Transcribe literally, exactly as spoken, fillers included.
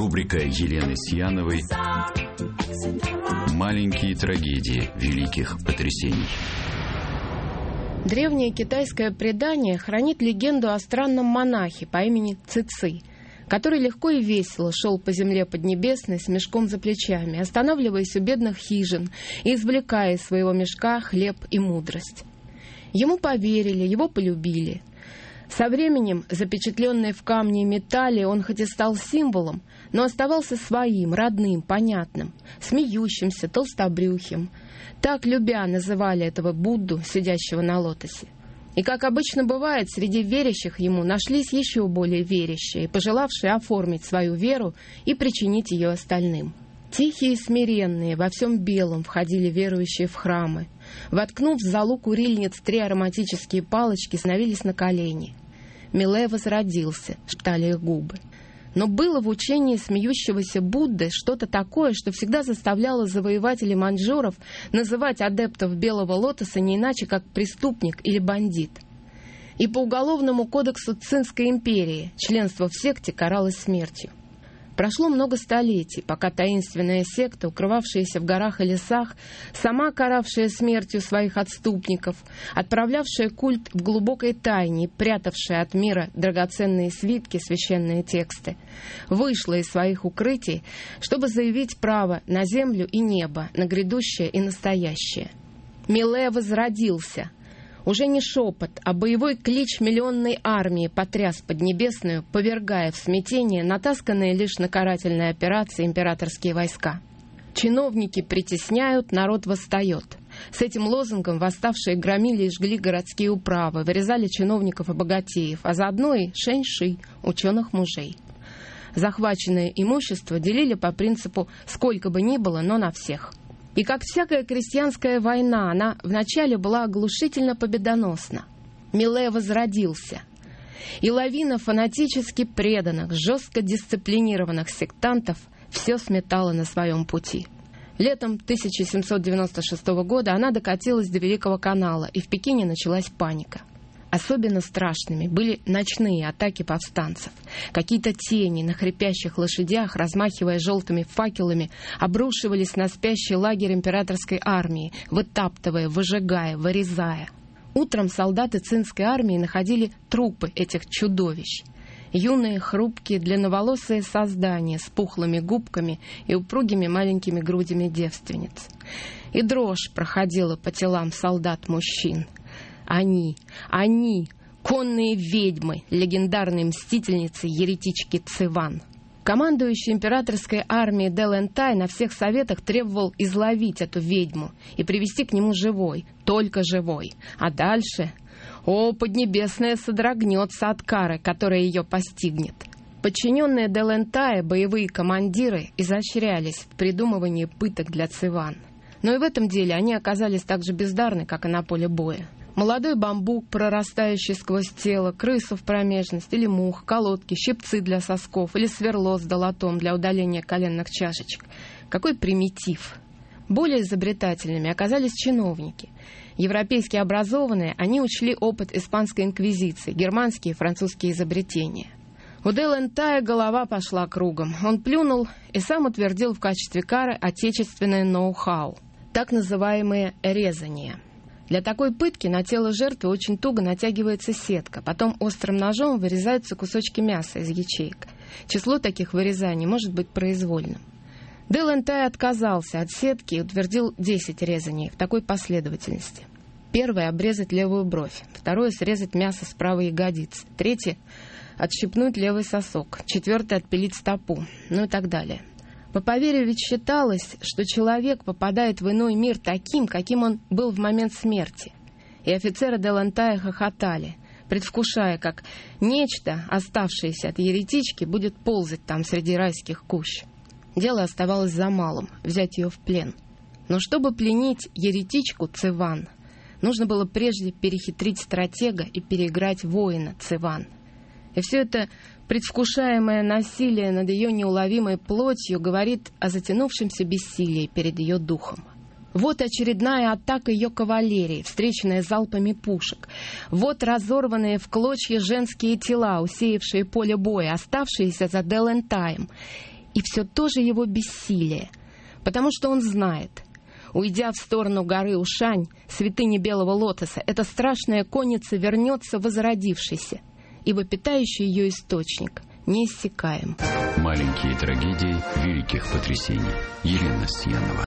Рубрика Елены Сьяновой «Маленькие трагедии великих потрясений». Древнее китайское предание хранит легенду о странном монахе по имени Цици, который легко и весело шел по земле поднебесной с мешком за плечами, останавливаясь у бедных хижин и извлекая из своего мешка хлеб и мудрость. Ему поверили, его полюбили. Со временем, запечатленный в камне и металле, он хоть и стал символом, но оставался своим, родным, понятным, смеющимся, толстобрюхим. Так, любя, называли этого Будду, сидящего на лотосе. И, как обычно бывает, среди верящих ему нашлись еще более верящие, пожелавшие оформить свою веру и причинить ее остальным. Тихие и смиренные, во всем белом входили верующие в храмы. Воткнув в золу курильниц три ароматические палочки, становились на колени. «Миле возродился», — шептали их губы. Но было в учении смеющегося Будды что-то такое, что всегда заставляло завоевателей маньчжуров называть адептов Белого Лотоса не иначе, как преступник или бандит. И по уголовному кодексу Цинской империи членство в секте каралось смертью. Прошло много столетий, пока таинственная секта, укрывавшаяся в горах и лесах, сама каравшая смертью своих отступников, отправлявшая культ в глубокой тайне и прятавшая от мира драгоценные свитки, священные тексты, вышла из своих укрытий, чтобы заявить право на землю и небо, на грядущее и настоящее. Миле возродился. Уже не шепот, а боевой клич миллионной армии потряс Поднебесную, повергая в смятение натасканные лишь на карательные операции императорские войска. Чиновники притесняют, народ восстает. С этим лозунгом восставшие громили и жгли городские управы, вырезали чиновников и богатеев, а заодно и шэньши, ученых мужей. Захваченное имущество делили по принципу «сколько бы ни было, но на всех». И как всякая крестьянская война, она вначале была оглушительно победоносна. Миле возродился. И лавина фанатически преданных, жестко дисциплинированных сектантов все сметала на своем пути. Летом тысяча семьсот девяносто шестого года она докатилась до Великого канала, и в Пекине началась паника. Особенно страшными были ночные атаки повстанцев. Какие-то тени на хрипящих лошадях, размахивая желтыми факелами, обрушивались на спящий лагерь императорской армии, вытаптывая, выжигая, вырезая. Утром солдаты цинской армии находили трупы этих чудовищ. Юные, хрупкие, длинноволосые создания с пухлыми губками и упругими маленькими грудями девственниц. И дрожь проходила по телам солдат-мужчин. Они, они, конные ведьмы, легендарные мстительницы, еретички Циван. Командующий императорской армией Дэ Лэнтай на всех советах требовал изловить эту ведьму и привести к нему живой, только живой. А дальше... О, Поднебесная содрогнется от кары, которая ее постигнет. Подчиненные Дэ Лэнтая, боевые командиры, изощрялись в придумывании пыток для Циван. Но и в этом деле они оказались так же бездарны, как и на поле боя. Молодой бамбук, прорастающий сквозь тело, крысу в промежность, или мух, колодки, щипцы для сосков, или сверло с долотом для удаления коленных чашечек. Какой примитив! Более изобретательными оказались чиновники. Европейски образованные, они учли опыт испанской инквизиции, германские и французские изобретения. У Дэ Лэнтая голова пошла кругом. Он плюнул и сам утвердил в качестве кары отечественное ноу-хау, так называемые резания. Для такой пытки на тело жертвы очень туго натягивается сетка, потом острым ножом вырезаются кусочки мяса из ячеек. Число таких вырезаний может быть произвольным. Дэ Лэнтай отказался от сетки и утвердил десять резаний в такой последовательности. Первое — обрезать левую бровь, второе — срезать мясо с правой ягодицы, третье — отщипнуть левый сосок, четвертое — отпилить стопу, ну и так далее. По поверью ведь считалось, что человек попадает в иной мир таким, каким он был в момент смерти. И офицеры Дэ Лэнтая хохотали, предвкушая, как нечто, оставшееся от еретички, будет ползать там среди райских кущ. Дело оставалось за малым — взять ее в плен. Но чтобы пленить еретичку Циван, нужно было прежде перехитрить стратега и переиграть воина Циван. И все это предвкушаемое насилие над ее неуловимой плотью говорит о затянувшемся бессилии перед ее духом. Вот очередная атака ее кавалерии, встреченная залпами пушек. Вот разорванные в клочья женские тела, усеявшие поле боя, оставшиеся за Дэ Лэнтаем. И все то же его бессилие, потому что он знает, уйдя в сторону горы Ушань, святыни Белого Лотоса, эта страшная конница вернется возродившейся, ибо питающий ее источник неиссякаем. Маленькие трагедии великих потрясений. Елена Сьянова.